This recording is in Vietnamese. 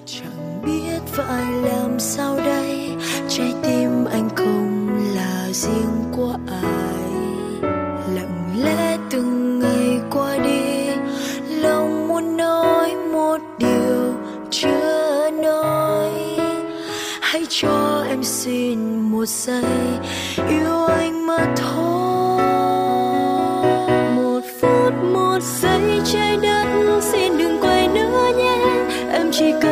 Chẳng biết phải làm sao đây, trái tim anh không là riêng của ai. Lặng lẽ từng ngày qua đi, lòng muốn nói một điều chưa nói. Hãy cho em xin một giây yêu anh mà thôi. Một phút một giây trái đất xin đừng quay nữa nhé, em chỉ cần